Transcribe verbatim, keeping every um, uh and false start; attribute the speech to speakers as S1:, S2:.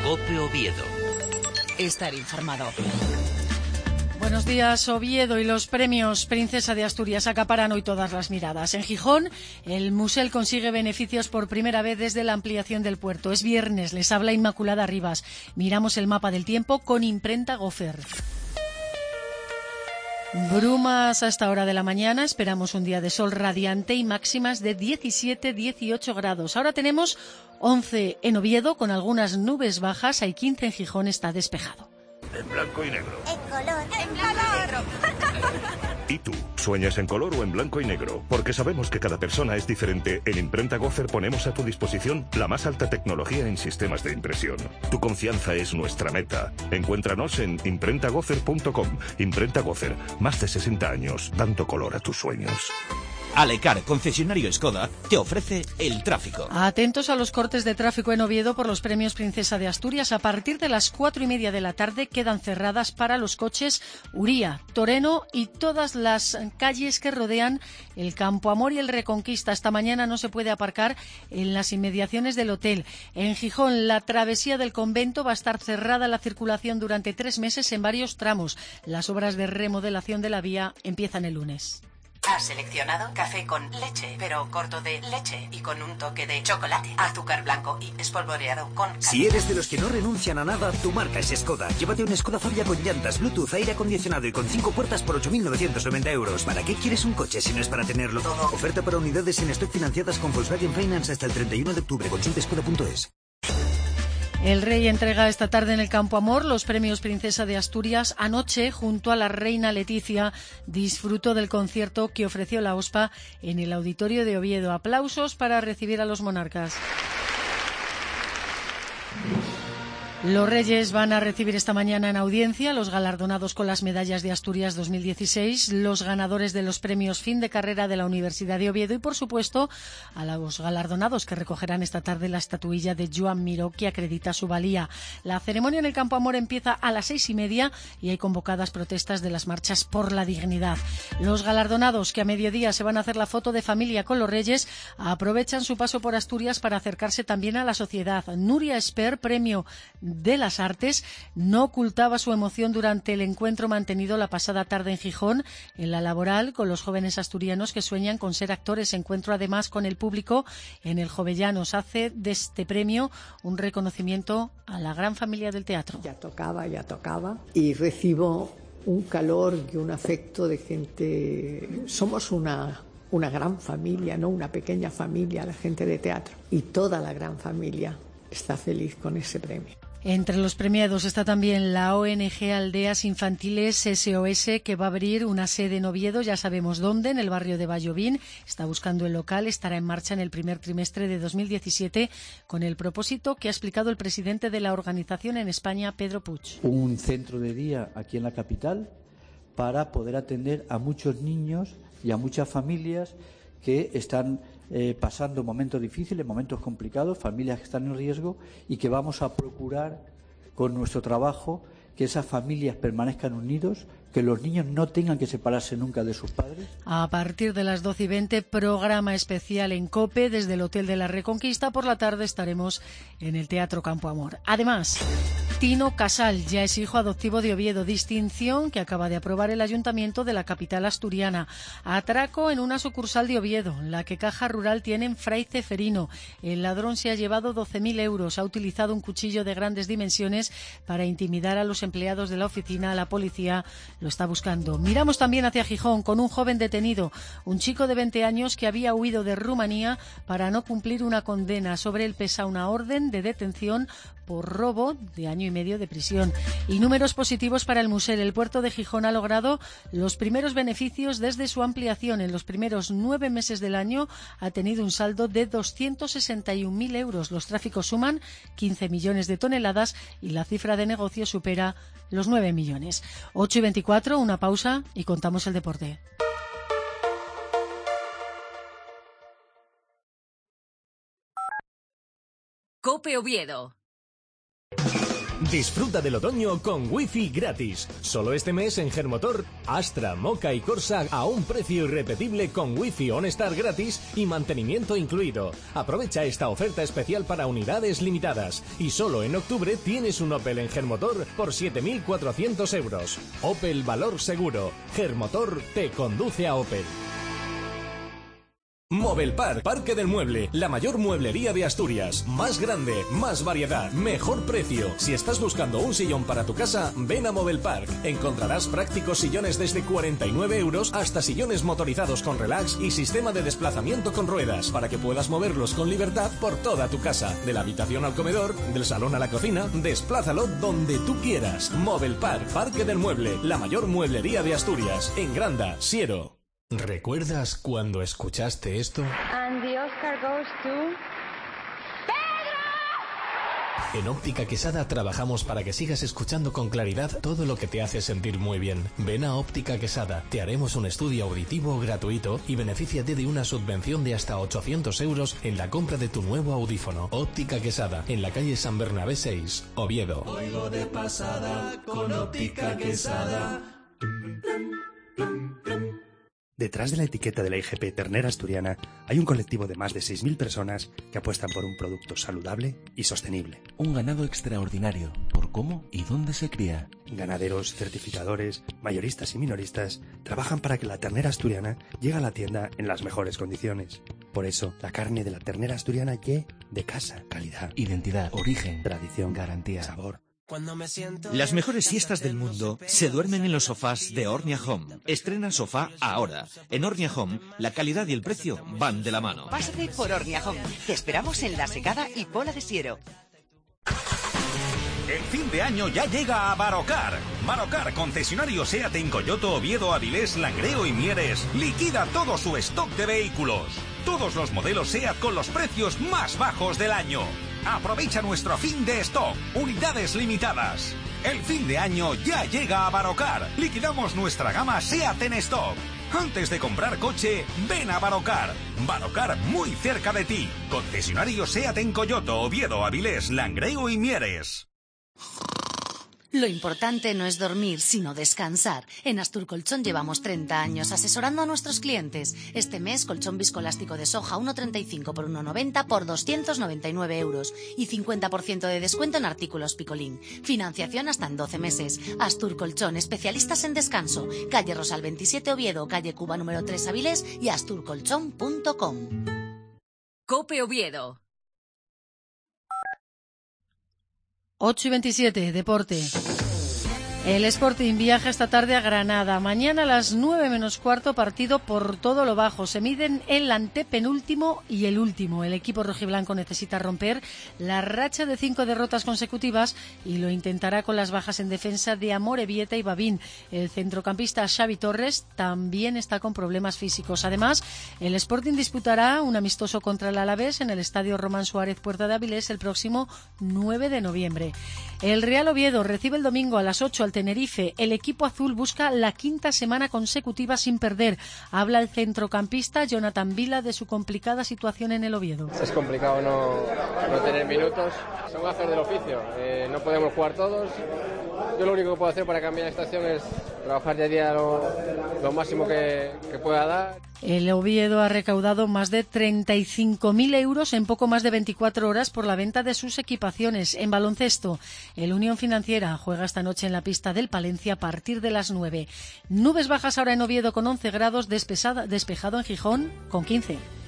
S1: COPE Oviedo.
S2: Estar informado.
S3: Buenos días. Oviedo y los premios Princesa de Asturias acaparan hoy todas las miradas. En Gijón, el Musel consigue beneficios por primera vez desde la ampliación del puerto. Es viernes, les habla Inmaculada Rivas. Miramos el mapa del tiempo con imprenta Gofer. Brumas a esta hora de la mañana, esperamos un día de sol radiante y máximas de diecisiete a dieciocho grados. Ahora tenemos once en Oviedo con algunas nubes bajas, hay quince en Gijón, está despejado.
S4: En blanco y negro.
S5: En color. En blanco y negro.
S4: ¿Y tú? ¿Sueñas en color o en blanco y negro? Porque sabemos que cada persona es diferente. En Imprenta Gofer ponemos a tu disposición la más alta tecnología en sistemas de impresión. Tu confianza es nuestra meta. Encuéntranos en imprenta gofer punto com. Imprenta Gofer, más de sesenta años, dando color a tus sueños.
S6: Alecar, concesionario Skoda, te ofrece el tráfico.
S3: Atentos a los cortes de tráfico en Oviedo por los premios Princesa de Asturias. A partir de las cuatro y media de la tarde quedan cerradas para los coches Uría, Toreno y todas las calles que rodean el Campo Amor y el Reconquista. Esta mañana no se puede aparcar en las inmediaciones del hotel. En Gijón, la travesía del convento va a estar cerrada la circulación durante tres meses en varios tramos. Las obras de remodelación de la vía empiezan el lunes.
S7: Has seleccionado café con leche, pero corto de leche y con un toque de chocolate, azúcar blanco y espolvoreado con canela.
S8: Si eres de los que no renuncian a nada, tu marca es Skoda. Llévate un Skoda Fabia con llantas, Bluetooth, aire acondicionado y con cinco puertas por ocho mil novecientos noventa euros. ¿Para qué quieres un coche si no es para tenerlo todo? Oferta para unidades en stock financiadas con Volkswagen Finance hasta el treinta y uno de octubre. Consulta skoda punto es.
S3: El rey entrega esta tarde en el Campo Amor los premios Princesa de Asturias. Anoche, junto a la reina Leticia, disfrutó del concierto que ofreció la OSPA en el Auditorio de Oviedo. Aplausos para recibir a los monarcas. Los Reyes van a recibir esta mañana en audiencia los galardonados con las medallas de Asturias dos mil dieciséis, los ganadores de los premios fin de carrera de la Universidad de Oviedo y, por supuesto, a los galardonados que recogerán esta tarde la estatuilla de Joan Miró que acredita su valía. La ceremonia en el Campo Amor empieza a las seis y media y hay convocadas protestas de las marchas por la dignidad. Los galardonados, que a mediodía se van a hacer la foto de familia con los Reyes, aprovechan su paso por Asturias para acercarse también a la sociedad. Nuria Esper, premio de las Artes, no ocultaba su emoción durante el encuentro mantenido la pasada tarde en Gijón, en la laboral, con los jóvenes asturianos que sueñan con ser actores. Encuentro además con el público en el Jovellanos. Hace de este premio un reconocimiento a la gran familia del teatro.
S9: Ya tocaba, ya tocaba y recibo un calor y un afecto de gente. Somos una una gran familia, no una pequeña familia, la gente de teatro, y toda la gran familia está feliz con ese premio.
S3: Entre los premiados está también la O N G Aldeas Infantiles S O S, que va a abrir una sede en Oviedo, ya sabemos dónde, en el barrio de Vallovín. Está buscando el local, estará en marcha en el primer trimestre de dos mil diecisiete con el propósito que ha explicado el presidente de la organización en España, Pedro Puig.
S10: Un centro de día aquí en la capital para poder atender a muchos niños y a muchas familias que están eh, pasando momentos difíciles, momentos complicados, familias que están en riesgo, y que vamos a procurar con nuestro trabajo que esas familias permanezcan unidos, que los niños no tengan que separarse nunca de sus padres.
S3: A partir de las doce y veinte, programa especial en COPE desde el Hotel de la Reconquista. Por la tarde estaremos en el Teatro Campo Amor. Además, Tino Casal ya es hijo adoptivo de Oviedo, distinción que acaba de aprobar el Ayuntamiento de la capital asturiana. Atraco en una sucursal de Oviedo, la que Caja Rural tiene en Fray Ceferino. El ladrón se ha llevado doce mil euros, ha utilizado un cuchillo de grandes dimensiones para intimidar a los empleados de la oficina. La policía lo está buscando. Miramos también hacia Gijón con un joven detenido, un chico de veinte años que había huido de Rumanía para no cumplir una condena. Sobre él pesa una orden de detención por robo de año y medio de prisión. Y números positivos para el Musel. El puerto de Gijón ha logrado los primeros beneficios desde su ampliación. En los primeros nueve meses del año ha tenido un saldo de doscientos sesenta y un mil euros. Los tráficos suman quince millones de toneladas y la cifra de negocio supera los nueve millones. ocho y veinticuatro, una pausa y contamos el deporte.
S2: COPE Oviedo.
S1: Disfruta del otoño con Wi-Fi gratis. Solo este mes en Germotor, Astra, Moca y Corsa a un precio irrepetible con Wi-Fi OnStar gratis y mantenimiento incluido. Aprovecha esta oferta especial para unidades limitadas. Y solo en octubre tienes un Opel en Germotor por siete mil cuatrocientos euros. Opel Valor Seguro. Germotor te conduce a Opel. Movelpark, Parque del Mueble, la mayor mueblería de Asturias. Más grande, más variedad, mejor precio. Si estás buscando un sillón para tu casa, ven a Movelpark. Encontrarás prácticos sillones desde cuarenta y nueve euros hasta sillones motorizados con relax y sistema de desplazamiento con ruedas, para que puedas moverlos con libertad por toda tu casa. De la habitación al comedor, del salón a la cocina, desplázalo donde tú quieras. Movelpark, Parque del Mueble, la mayor mueblería de Asturias. En Granda, Siero. ¿Recuerdas cuando escuchaste esto?
S11: And the Oscar goes to...
S1: En Óptica Quesada trabajamos para que sigas escuchando con claridad todo lo que te hace sentir muy bien. Ven a Óptica Quesada, te haremos un estudio auditivo gratuito y benefíciate de una subvención de hasta ochocientos euros en la compra de tu nuevo audífono. Óptica Quesada, en la calle San Bernabé seis, Oviedo.
S12: Oigo de pasada con Óptica Quesada.
S13: Detrás de la etiqueta de la I G P ternera asturiana hay un colectivo de más de seis mil personas que apuestan por un producto saludable y sostenible.
S14: Un ganado extraordinario, por cómo y dónde se cría.
S13: Ganaderos, certificadores, mayoristas y minoristas trabajan para que la ternera asturiana llegue a la tienda en las mejores condiciones. Por eso, la carne de la ternera asturiana llegue de casa. Calidad,
S14: identidad, origen,
S13: tradición,
S14: garantía,
S13: sabor.
S15: Las mejores siestas del mundo se duermen en los sofás de Ornia Home. Estrena sofá ahora. En Ornia Home, la calidad y el precio van de la mano.
S7: Pásate por Ornia Home. Te esperamos en La Secada y Pola de Siero.
S16: El fin de año ya llega a Barocar. Barocar, concesionario SEAT en Coyoto, Oviedo, Avilés, Langreo y Mieres, liquida todo su stock de vehículos. Todos los modelos SEAT con los precios más bajos del año. Aprovecha nuestro fin de stock. Unidades limitadas. El fin de año ya llega a Barocar. Liquidamos nuestra gama SEAT en stock. Antes de comprar coche, ven a Barocar. Barocar muy cerca de ti. Concesionario SEAT en Coyoto, Oviedo, Avilés, Langreo y Mieres.
S17: Lo importante no es dormir, sino descansar. En Astur Colchón llevamos treinta años asesorando a nuestros clientes. Este mes, colchón viscoelástico de soja uno treinta y cinco por uno noventa por doscientos noventa y nueve euros y cincuenta por ciento de descuento en artículos Picolín. Financiación hasta en doce meses. Astur Colchón, especialistas en descanso. Calle Rosal veintisiete, Oviedo, calle Cuba número tres, Avilés y asturcolchón punto com.
S2: COPE Oviedo.
S3: ocho y veintisiete, deporte. El Sporting viaja esta tarde a Granada. Mañana a las nueve menos cuarto, partido por todo lo bajo. Se miden el antepenúltimo y el último. El equipo rojiblanco necesita romper la racha de cinco derrotas consecutivas y lo intentará con las bajas en defensa de Amorebieta y Babín. El centrocampista Xavi Torres también está con problemas físicos. Además, el Sporting disputará un amistoso contra el Alavés en el Estadio Román Suárez Puerta de Avilés el próximo nueve de noviembre. El Real Oviedo recibe el domingo a las ocho al Tenerife. El equipo azul busca la quinta semana consecutiva sin perder. Habla el centrocampista Jonathan Vila de su complicada situación en el Oviedo.
S18: Es complicado no, no tener minutos. Son gajes del oficio. Eh, no podemos jugar todos. Yo lo único que puedo hacer para cambiar la situación es trabajar día a día lo, lo máximo que, que pueda dar.
S3: El Oviedo ha recaudado más de treinta y cinco mil euros en poco más de veinticuatro horas por la venta de sus equipaciones. En baloncesto, el Unión Financiera juega esta noche en la pista del Palencia a partir de las nueve. Nubes bajas ahora en Oviedo con once grados, despejado en Gijón con quince.